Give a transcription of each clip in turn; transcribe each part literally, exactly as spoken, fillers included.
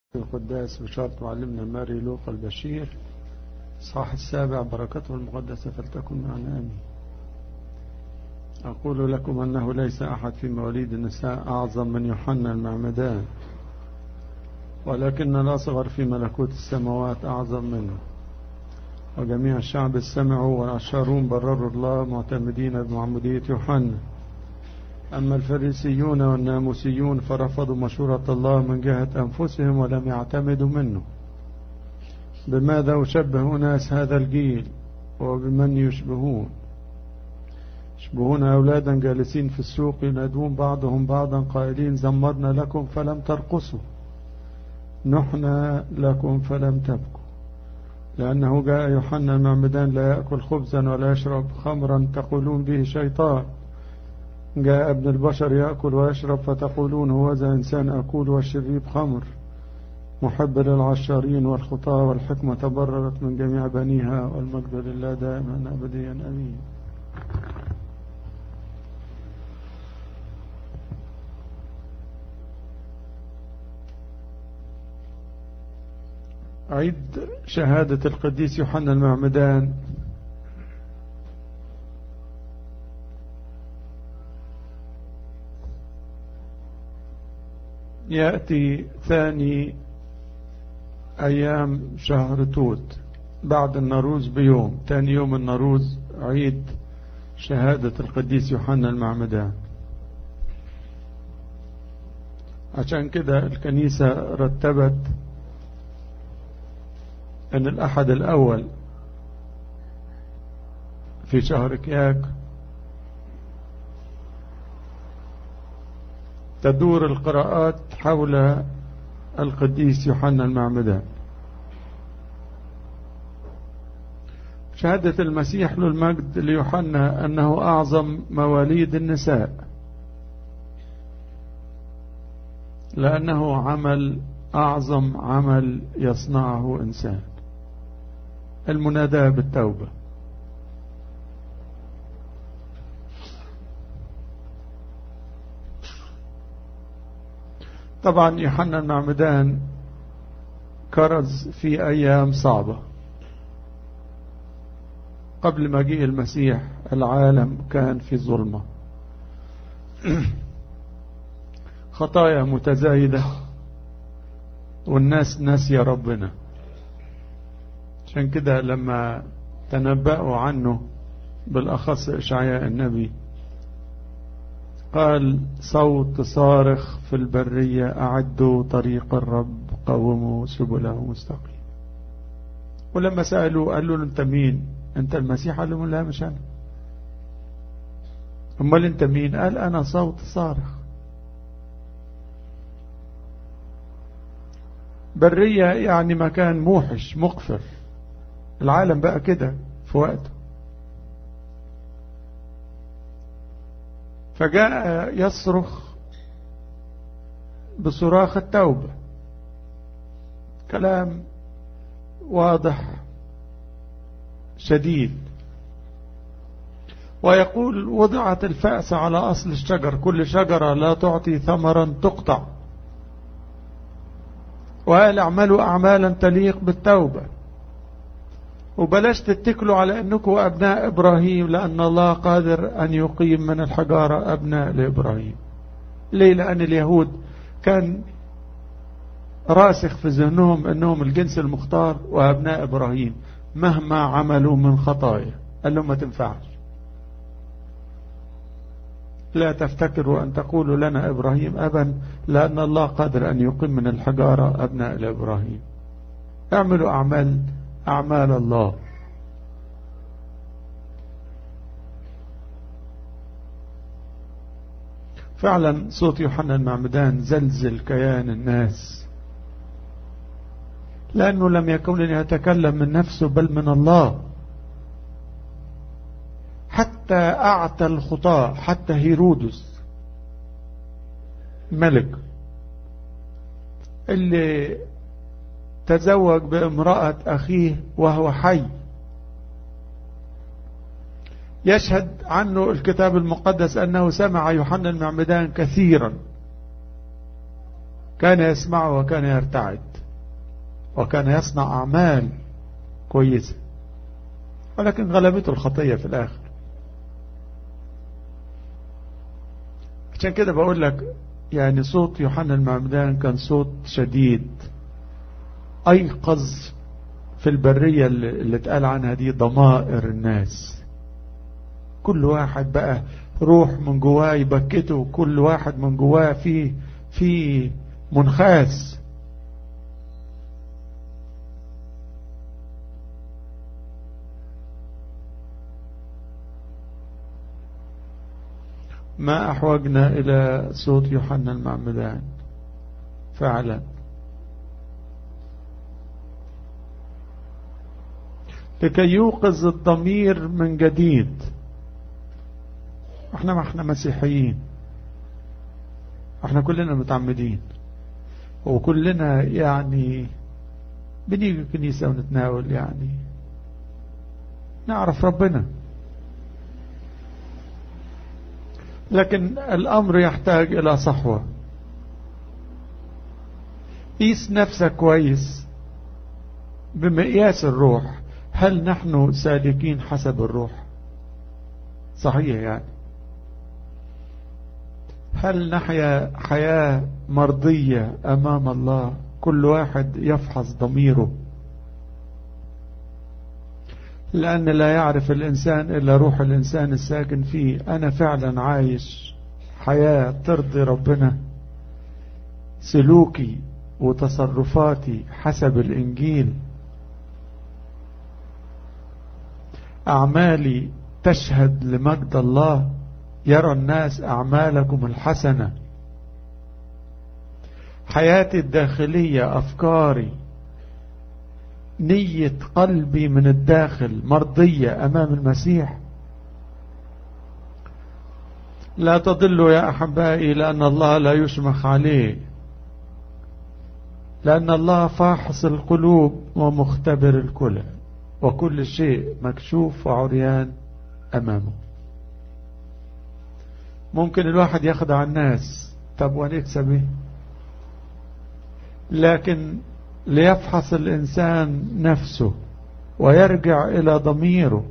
القداس بشرط معلمنا ماري لوقا البشير صح السابع بركته المقدسة فلتكن معنا آمين. أقول لكم أنه ليس أحد في مواليد النساء أعظم من يوحنا المعمدان، ولكن الأصغر في ملكوت السماوات أعظم منه. وجميع الشعب استمعوا والعشارون برروا الله معتمدين بمعمودية يوحنا. أما الفريسيون والناموسيون فرفضوا مشورة الله من جهة أنفسهم ولم يعتمدوا منه. بماذا أشبه ناس هذا الجيل وبمن يشبهون؟ يشبهون أولادا جالسين في السوق ينادون بعضهم بعضا قائلين زمرنا لكم فلم ترقصوا، نحنا لكم فلم تبكوا. لأنه جاء يوحنا المعمدان لا يأكل خبزا ولا يشرب خمرا تقولون به شيطان، جاء ابن البشر يأكل ويشرب فتقولون هو ذا إنسان أكل وشريب خمر، محب للعشارين والخطاة، والحكمة تبررت من جميع بنيها، والمجد لله دائما أبديا أمين. عيد شهادة القديس يوحنا المعمدان يأتي ثاني أيام شهر توت بعد النوروز بيوم. ثاني يوم النوروز عيد شهادة القديس يوحنا المعمدان. عشان كده الكنيسة رتبت أن الأحد الأول في شهر كياك تدور القراءات حول القديس يوحنا المعمدان. شهادة المسيح له المجد ليوحنا أنه أعظم مواليد النساء، لأنه عمل أعظم عمل يصنعه إنسان، المناداة بالتوبة. طبعا يوحنا المعمدان كرز في أيام صعبة. قبل مجيء المسيح العالم كان في ظلمة، خطايا متزايدة، والناس ناسية ربنا. عشان كده لما تنبأوا عنه بالأخص إشعياء النبي قال صوت صارخ في البرية أعدوا طريق الرب قوموا سبله مستقيم. ولما سألوا قالوا له أنت مين؟ أنت المسيح؟ قال لهم لا مش أنا. أمال أنت مين؟ قال أنا صوت صارخ. برية يعني مكان موحش مقفر، العالم بقى كده في وقته. فجاء يصرخ بصراخ التوبة، كلام واضح شديد، ويقول وضعت الفأس على أصل الشجر، كل شجرة لا تعطي ثمرا تقطع، وقال اعملوا أعمالا تليق بالتوبة، وبلاش تتكلوا على أنكم أبناء إبراهيم، لأن الله قادر أن يقيم من الحجارة أبناء لإبراهيم. ليه؟ لأن اليهود كان راسخ في ذهنهم أنهم الجنس المختار وأبناء إبراهيم مهما عملوا من خطايا. قال لهم ما تنفعش، لا تفتكروا أن تقولوا لنا إبراهيم أبا، لأن الله قادر أن يقيم من الحجارة أبناء لإبراهيم. اعملوا أعمال أعمال الله. فعلا صوت يوحنا المعمدان زلزل كيان الناس، لأنه لم يكن يتكلم من نفسه بل من الله. حتى أعتى الخطاة، حتى هيرودس ملك اللي تزوج بامرأة أخيه وهو حي، يشهد عنه الكتاب المقدس أنه سمع يوحنا المعمدان كثيرا، كان يسمعه وكان يرتعد. وكان يصنع أعمال كويسة، ولكن غلبته الخطية في الآخر. عشان كده بقول لك يعني صوت يوحنا المعمدان كان صوت شديد، أيقظ في البرية اللي اتقال عنها دي ضمائر الناس. كل واحد بقى روح من جواه يبكته، كل واحد من جواه فيه في منخاس. ما أحوجنا إلى صوت يوحنا المعمدان فعلا، لكي يوقظ الضمير من جديد. احنا ما احنا مسيحيين، احنا كلنا متعمدين، وكلنا يعني بنيجي الكنيسة ونتناول، يعني نعرف ربنا، لكن الأمر يحتاج إلى صحوة. قيس نفسك كويس بمقياس الروح، هل نحن سالكين حسب الروح؟ صحيح يعني، هل نحيا حياة مرضية أمام الله؟ كل واحد يفحص ضميره، لأن لا يعرف الإنسان إلا روح الإنسان الساكن فيه. أنا فعلا عايش حياة ترضي ربنا؟ سلوكي وتصرفاتي حسب الإنجيل؟ أعمالي تشهد لمجد الله؟ يرى الناس أعمالكم الحسنة. حياتي الداخلية، أفكاري، نية قلبي من الداخل مرضية أمام المسيح؟ لا تضلوا يا أحبائي، لأن الله لا يشمخ عليه، لأن الله فاحص القلوب ومختبر الكلى، وكل شيء مكشوف وعريان أمامه. ممكن الواحد يخدع الناس، طب ونكسب ايه؟ لكن ليفحص الإنسان نفسه ويرجع إلى ضميره.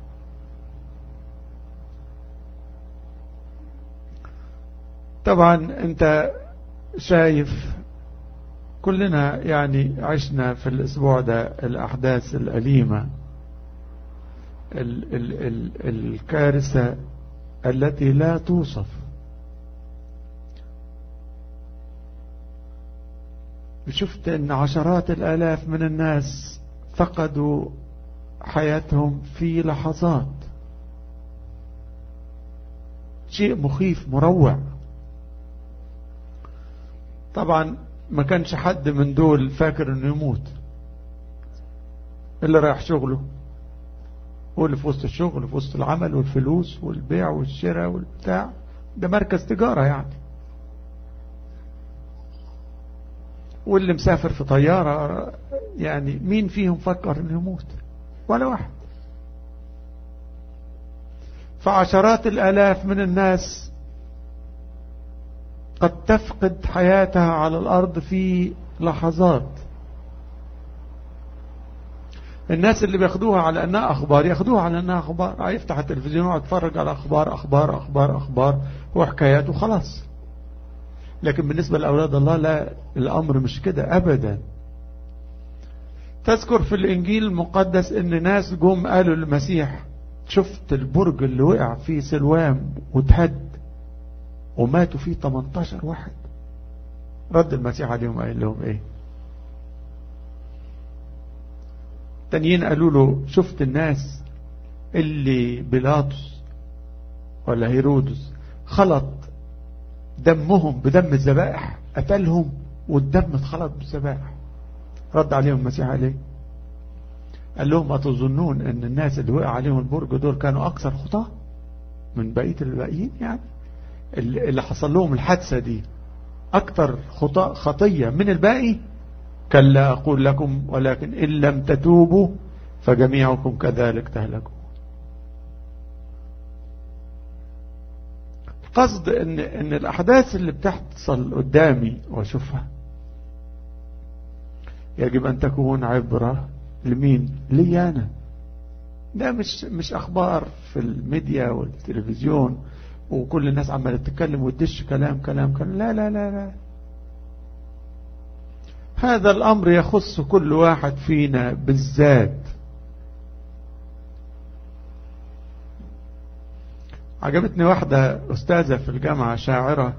طبعا انت شايف كلنا يعني عشنا في الأسبوع ده الأحداث الأليمة، ال ال ال الكارثة التي لا توصف. شفت ان عشرات الآلاف من الناس فقدوا حياتهم في لحظات. شيء مخيف مروع. طبعا ما كانش حد من دول فاكر انه يموت، اللي رايح شغله واللي في وسط الشغل واللي في وسط العمل والفلوس والبيع والشراء والبتاع، ده مركز تجارة يعني، واللي مسافر في طيارة، يعني مين فيهم فكر انه يموت؟ ولا واحد. فعشرات الآلاف من الناس قد تفقد حياتها على الأرض في لحظات. الناس اللي بياخدوها على أنها أخبار ياخدوها على أنها أخبار، هيفتح التلفزيون ويتفرج على أخبار أخبار أخبار أخبار وحكايات وخلاص. لكن بالنسبة لأولاد الله لا، الأمر مش كده أبدا. تذكر في الإنجيل المقدس إن ناس جم قالوا للمسيح: شفت البرج اللي وقع فيه سلوام وتهد وماتوا فيه ثمانية عشر واحد؟ رد المسيح عليهم قال لهم ايه؟ تانيين قالوا له: شفت الناس اللي بيلاطس ولا هيرودس خلط دمهم بدم الذبائح، قتلهم والدم اتخلط بالذبائح. رد عليهم المسيح عليه قال لهم: أتظنون ان الناس اللي وقع عليهم البرج دول كانوا اكثر خطاة من بقية الباقيين؟ يعني اللي حصل لهم الحادثة دي اكثر خطية من الباقي؟ كلا أقول لكم ولكن إن لم تتوبوا فجميعكم كذلك تهلكوا. قصد ان ان الاحداث اللي بتحصل قدامي واشوفها، يجب أن تكون عبرة لمين؟ لي أنا. ده مش مش أخبار في الميديا والتلفزيون وكل الناس عمالة تتكلم وتدش كلام كلام كلام. لا لا لا لا، هذا الأمر يخص كل واحد فينا بالذات. عجبتني واحدة أستاذة في الجامعة، شاعرة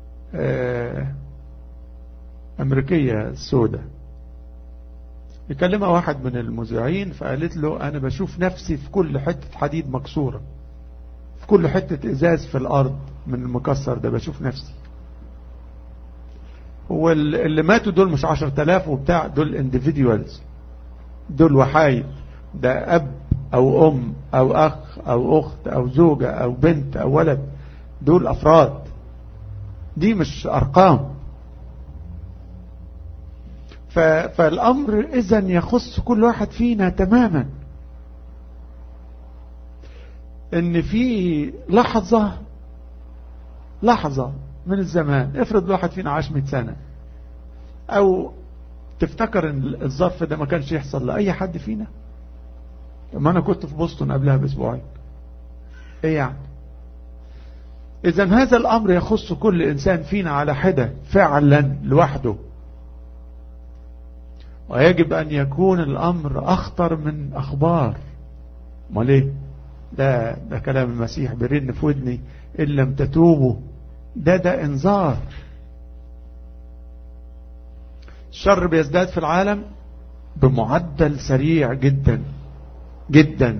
أمريكية سودة، يكلمها واحد من المذيعين فقالت له أنا بشوف نفسي في كل حتة حديد مكسورة، في كل حتة إزاز في الأرض من المكسر ده بشوف نفسي. واللي ماتوا دول مش عشر تلاف وبتاع، دول individuals، دول وحايد، ده أب أو أم أو أخ أو أخت أو زوجة أو بنت أو ولد، دول أفراد، دي مش أرقام. فالأمر إذن يخص كل واحد فينا تماما، إن في لحظة لحظة من الزمان، افرض واحد فينا عاش مئة سنة، أو تفتكر إن الظرف ده ما كانش يحصل لأي حد فينا؟ ما أنا كنت في بوسطن قبلها بأسبوعين، إيه يعني؟ إذن هذا الأمر يخص كل إنسان فينا على حدة فعلا لوحده، ويجب أن يكون الأمر أخطر من أخبار. ما ليه؟ ده, ده كلام المسيح برن في ودني إن لم تتوبوا، ده ده إنذار. الشر بيزداد في العالم بمعدل سريع جدا جدا.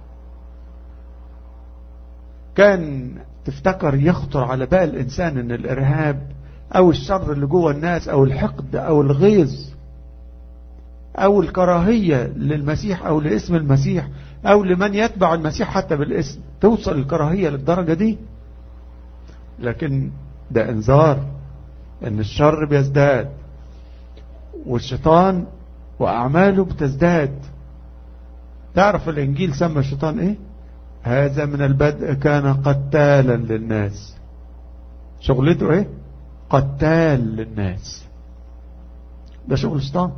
كان تفتكر يخطر على بال الإنسان أن الإرهاب أو الشر اللي جوه الناس أو الحقد أو الغيظ أو الكراهية للمسيح أو لاسم المسيح أو لمن يتبع المسيح حتى بالاسم، توصل الكراهية للدرجة دي؟ لكن ده انذار ان الشر بيزداد، والشيطان وأعماله بتزداد. تعرف الإنجيل سمى الشيطان إيه؟ هذا من البدء كان قتالا للناس. شغلته إيه؟ قتال للناس، ده شغل الشيطان.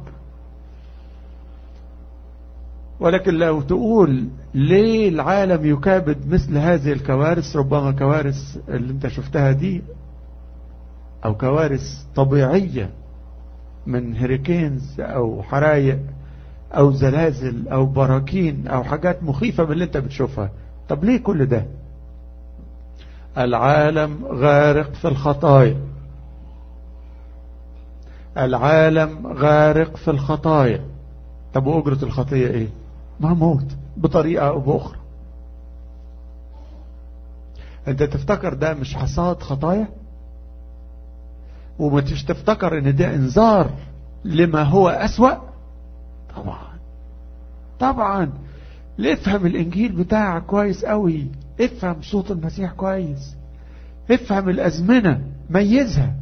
ولكن لو تقول ليه العالم يكابد مثل هذه الكوارث، ربما كوارث اللي انت شفتها دي او كوارث طبيعية من هريكينز او حرايق او زلازل او براكين او حاجات مخيفة من اللي انت بتشوفها. طب ليه كل ده؟ العالم غارق في الخطايا، العالم غارق في الخطايا. طب وأجرة الخطية ايه؟ ما موت بطريقة او باخرى. انت تفتكر ده مش حصاد خطايا؟ وما تفتكر ان ده انذار لما هو اسوأ؟ طبعا طبعا. افهم الانجيل بتاعك كويس قوي، افهم صوت المسيح كويس، افهم الازمنة، ميزها.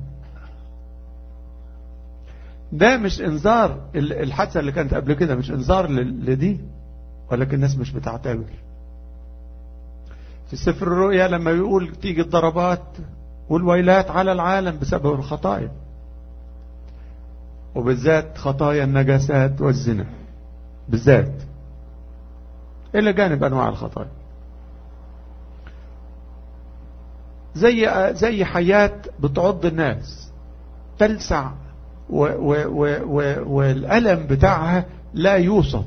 ده مش انذار الحادثة اللي كانت قبل كده، مش انذار لدي، ولكن الناس مش بتعتبر. في سفر الرؤيا لما يقول تيجي الضربات والويلات على العالم بسبب الخطايا، وبالذات خطايا النجاسات والزنا بالذات، إلى جانب أنواع الخطايا، زي زي حيات بتعض الناس تلسع، و و و و والألم بتاعها لا يوصف،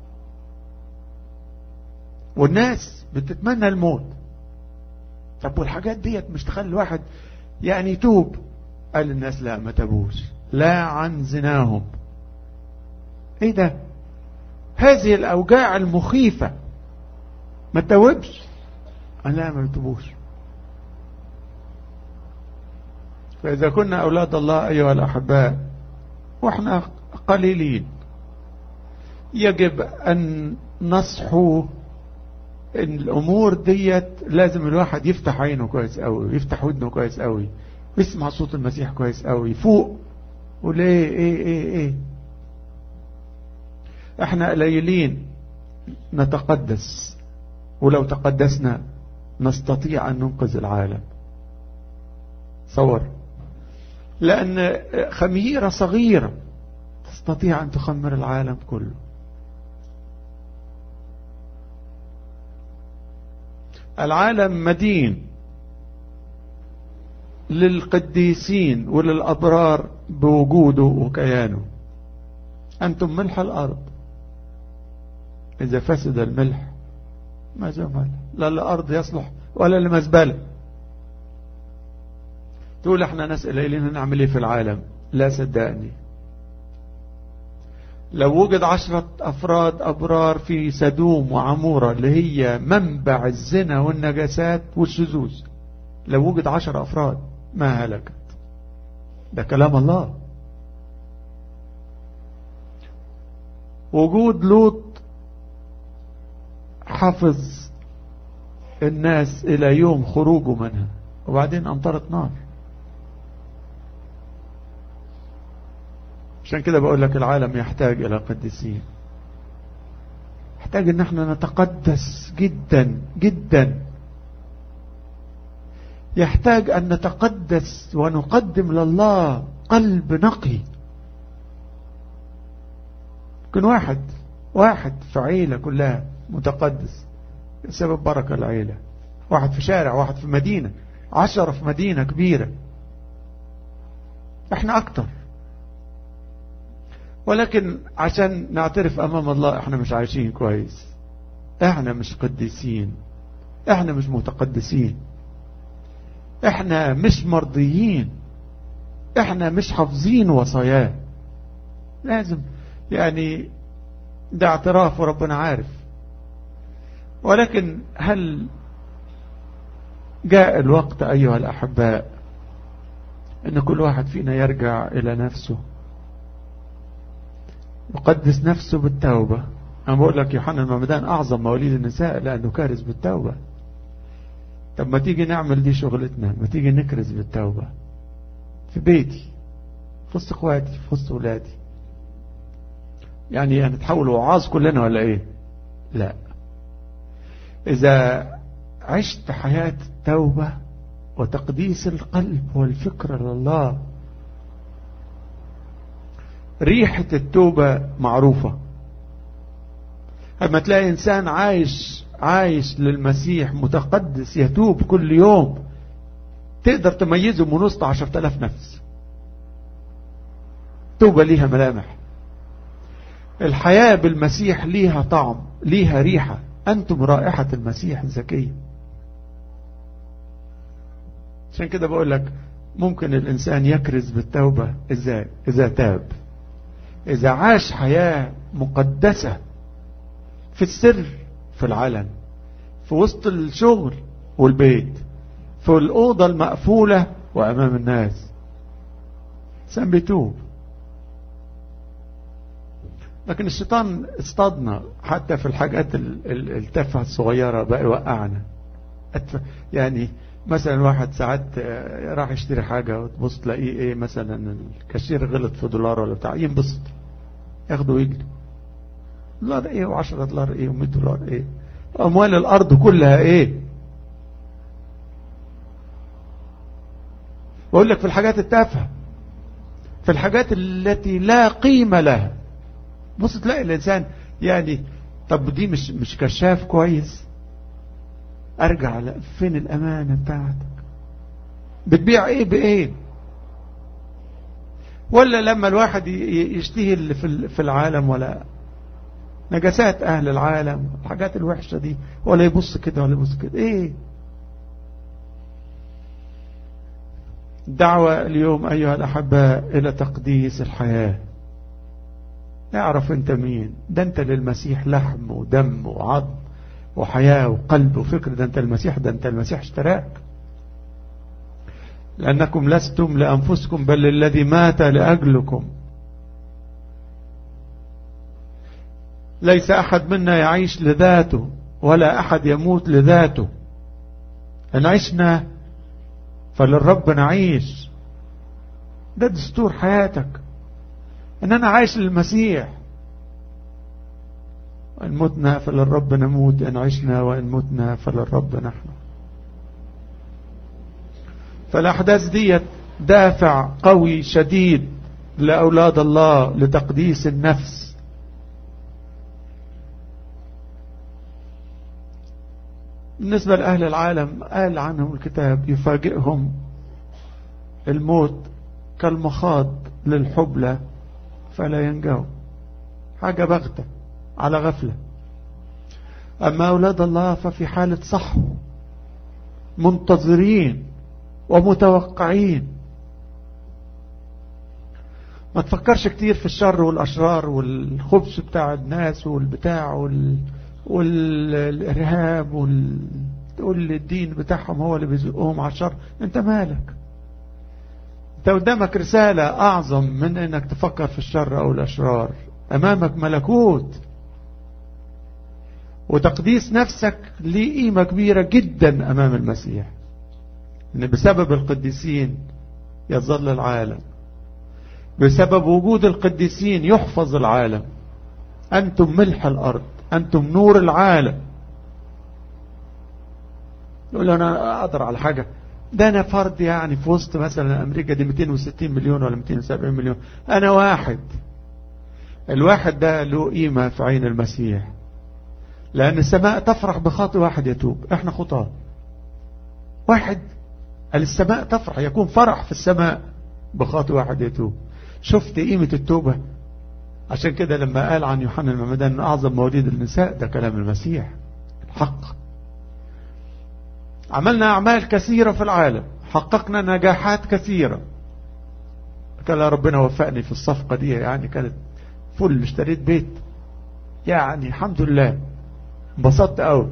والناس بتتمنى الموت. طب والحاجات ديت مش تخلي الواحد يعني يتوب؟ قال الناس لا، ما تابوش، لا عن زناهم. ايه ده؟ هذه الأوجاع المخيفة ما تتوبش؟ قال لا، ما يتوبوش. فإذا كنا أولاد الله أيها الأحباء وإحنا قليلين، يجب أن نصحوا إن الأمور ديت لازم الواحد يفتح عينه كويس قوي، يفتح ودنه كويس قوي، يسمع صوت المسيح كويس قوي، يفوق. وليه ايه ايه ايه احنا قليلين نتقدس، ولو تقدسنا نستطيع أن ننقذ العالم. صور، لأن خميرة صغيرة تستطيع أن تخمر العالم كله. العالم مدين للقديسين وللأبرار بوجوده وكيانه. أنتم ملح الأرض، إذا فسد الملح ما زال لا الأرض يصلح ولا المزبلة. تقول احنا ناس قليلين نعمل ايه في العالم؟ لا صدقني، لو وجد عشرة أفراد أبرار في سدوم وعمورة اللي هي منبع الزنا والنجاسات والشذوذ، لو وجد عشر أفراد ما هلكت. ده كلام الله. وجود لوط حفظ الناس إلى يوم خروجه منها، وبعدين أمطرت نار. عشان كده بقول لك العالم يحتاج إلى قديسين، يحتاج ان احنا نتقدس جدا جدا، يحتاج ان نتقدس ونقدم لله قلب نقي. يكون واحد واحد في عيلة كلها متقدس بسبب بركة العيلة، واحد في شارع، واحد في مدينة، عشرة في مدينة كبيرة. احنا اكتر، ولكن عشان نعترف امام الله احنا مش عايشين كويس، احنا مش قديسين، احنا مش متقدسين، احنا مش مرضيين، احنا مش حافظين وصاياه. لازم يعني ده اعتراف وربنا عارف. ولكن هل جاء الوقت أيها الأحباء أن كل واحد فينا يرجع إلى نفسه، يقدس نفسه بالتوبة؟ أنا بقول لك يوحنا المعمدان أعظم مواليد النساء لأنه كارز بالتوبة. طب ما تيجي نعمل دي شغلتنا، ما تيجي نكرز بالتوبة في بيتي، في وسط اخواتي، في وسط ولادي. يعني هنتحول وعاظ كلنا ولا ايه؟ لا، إذا عشت حياة التوبة وتقديس القلب والفكر لله، ريحة التوبة معروفة. أما تلاقي إنسان عايش عايش للمسيح متقدس يتوب كل يوم، تقدر تميزه من وسط عشرة آلاف نفس. توبة ليها ملامح، الحياة بالمسيح ليها طعم، ليها ريحة. أنتم رائحة المسيح الزكية. عشان كده بقول لك ممكن الإنسان يكرز بالتوبة إزاي؟ إذا تاب، إذا عاش حياة مقدسة في السر، في العلن، في وسط الشغل والبيت، في الأوضة المقفولة وأمام الناس، إنسان بيتوب. لكن الشيطان اصطادنا حتى في الحاجات التافهة الصغيرة، بقى يوقعنا. يعني مثلا واحد ساعات راح يشتري حاجة وتبص تلاقيه ايه، مثلا الكاشير غلط في دولار ولا بتاع، ينبسط ياخده ويجري. دولار ايه وعشرة دولار ايه ومئة دولار ايه، اموال الارض كلها ايه. بقول لك في الحاجات التافهة، في الحاجات التي لا قيمة لها، بص تلاقي الانسان يعني طب دي مش مش كشاف كويس، ارجع فين الامانة بتاعتك؟ بتبيع ايه بايه؟ ولا لما الواحد يشتهي في العالم ولا نجاسات اهل العالم، الحاجات الوحشة دي، ولا يبص كده ولا يبص كده ايه؟ دعوة اليوم ايها الاحباء الى تقديس الحياة. اعرف انت مين، ده انت للمسيح لحم ودم وعظم وحياة وقلب وفكر. ده انت المسيح، ده انت المسيح اشتراك. لأنكم لستم لأنفسكم بل للذي مات لأجلكم. ليس أحد منا يعيش لذاته ولا أحد يموت لذاته. إن عشنا فللرب نعيش. ده دستور حياتك، إن أنا عايش للمسيح. إن متنا فللرب نموت، إن عشنا وإن متنا فللرب نحن. فالأحداث دي دافع قوي شديد لأولاد الله لتقديس النفس. بالنسبة لأهل العالم قال عنهم الكتاب يفاجئهم الموت كالمخاض للحبلى فلا ينجو، حاجة بغتة على غفلة. أما أولاد الله ففي حالة صحو، منتظرين ومتوقعين. ما تفكرش كتير في الشر والأشرار والخبث بتاع الناس والبتاع وال... والإرهاب وال... تقول الدين بتاعهم هو اللي بيزقهم على الشر. انت مالك؟ انت قدامك رسالة أعظم من انك تفكر في الشر أو الأشرار. أمامك ملكوت، وتقديس نفسك ليه قيمة كبيرة جدا أمام المسيح. إن بسبب القديسين يظل العالم، بسبب وجود القديسين يحفظ العالم. أنتم ملح الأرض، أنتم نور العالم. يقول أنا أقدر على حاجة؟ ده أنا فرد يعني في وسط مثلا أمريكا دي مئتين وستين مليون ولا مئتين وسبعين مليون، أنا واحد. الواحد ده له قيمة في عين المسيح، لأن السماء تفرح بخاطئ واحد يتوب. احنا خطاة، واحد السماء تفرح، يكون فرح في السماء بخاطئ واحد يتوب. شفت قيمة التوبة؟ عشان كده لما قال عن يوحنا المعمدان أن أعظم مواليد النساء، ده كلام المسيح الحق. عملنا أعمال كثيرة في العالم، حققنا نجاحات كثيرة. قال ربنا وفقني في الصفقة دي، يعني كانت فل، اشتريت بيت، يعني الحمد لله انبسطت قوي،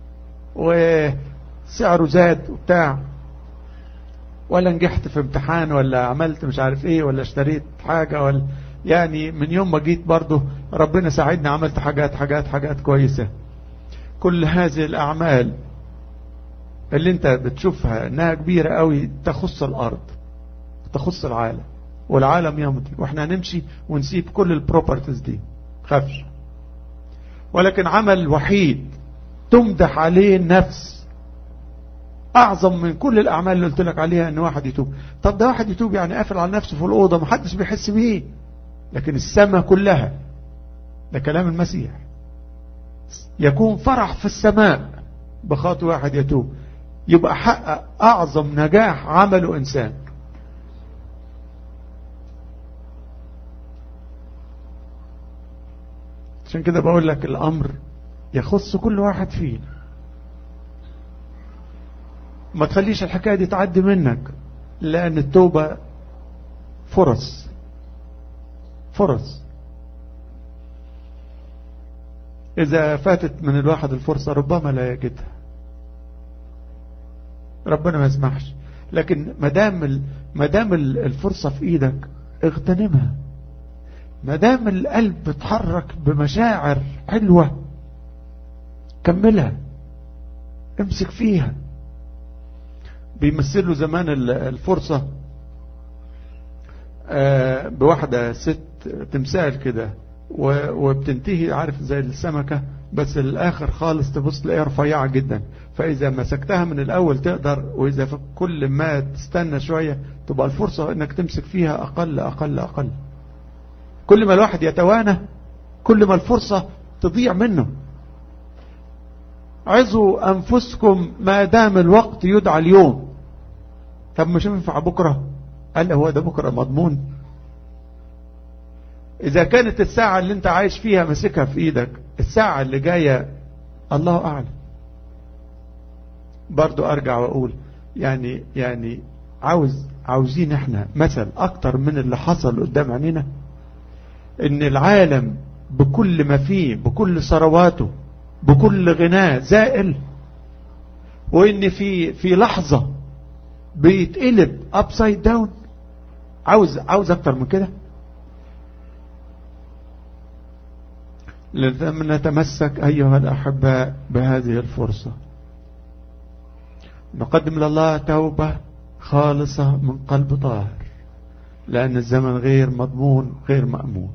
وسعره زاد وبتاع، ولا نجحت في امتحان ولا عملت مش عارف ايه ولا اشتريت حاجة ولا يعني من يوم ما جيت برضه ربنا ساعدني، عملت حاجات حاجات حاجات كويسة. كل هذه الأعمال اللي انت بتشوفها انها كبيرة قوي تخص الأرض، تخص العالم، والعالم يمضي واحنا نمشي ونسيب كل البروبرتيز دي، خافش. ولكن عمل وحيد تمدح عليه النفس أعظم من كل الأعمال اللي قلت لك عليها، أن واحد يتوب. طب ده واحد يتوب يعني قافل على نفسه في الأوضة محدش بيحس بيه، لكن السماء كلها، ده كلام المسيح، يكون فرح في السماء بخاطئ واحد يتوب، يبقى حقق أعظم نجاح عمله إنسان. عشان كده بقول لك الأمر يخص كل واحد فينا. ما تخليش الحكاية دي تعدي منك، لأن التوبة فرص فرص إذا فاتت من الواحد الفرصة ربما لا يجدها، ربنا ما يسمحش. لكن مدام مدام الفرصة في إيدك اغتنمها. مدام القلب بتحرك بمشاعر حلوة كملها، امسك فيها. بيمثلوا زمان الفرصة بواحدة ست تمثال كده، وبتنتهي عارف زي السمكة، بس الآخر خالص تبص تلاقيها رفيعة جدا. فإذا مسكتها من الأول تقدر، وإذا كل ما تستنى شوية تبقى الفرصة إنك تمسك فيها أقل أقل أقل. كل ما الواحد يتوانى كل ما الفرصة تضيع منه. عظوا أنفسكم ما دام الوقت يدعى اليوم. طب مش ينفع بكرة؟ قال هو ده بكرة مضمون؟ إذا كانت الساعة اللي انت عايش فيها مسكها في ايدك، الساعة اللي جاية الله أعلم. برضو أرجع وأقول يعني يعني عاوز عاوزين احنا مثل أكتر من اللي حصل قدام عينينا، إن العالم بكل ما فيه، بكل ثرواته، بكل غناه زائل، وإن في في لحظة بيتقلب upside down. عاوز عاوز أكتر من كده؟ لنتمسك أيها الأحباء بهذه الفرصة، نقدم لله توبة خالصة من قلب طاهر، لأن الزمن غير مضمون غير مأمون.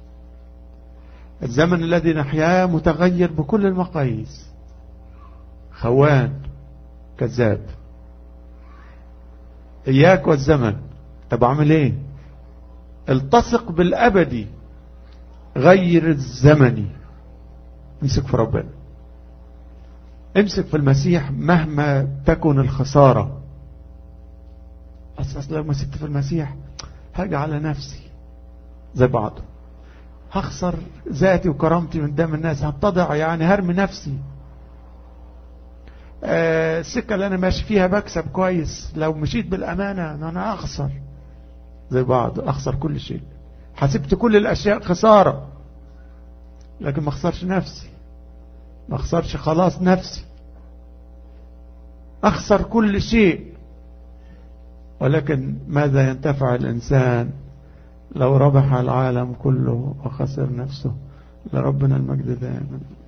الزمن الذي نحياه متغير بكل المقاييس، خوان كذاب. إياك والزمن. طب أعمل إيه؟ التصق بالأبدي، غير الزمني. امسك في ربنا، امسك في المسيح مهما تكن الخسارة. أصلا لو مسكت في المسيح هاجي على نفسي زي بعضه، هخسر ذاتي وكرامتي من دم الناس، هتضع يعني هرمي نفسي. آه السكة اللي أنا ماشي فيها بكسب كويس، لو مشيت بالأمانة أنا أخسر زي بعض، أخسر كل شيء. حسبت كل الأشياء خسارة، لكن ما أخسرش نفسي، ما أخسرش خلاص نفسي، أخسر كل شيء. ولكن ماذا ينتفع الإنسان لو ربح العالم كله وخسر نفسه؟ لربنا المجد دائما.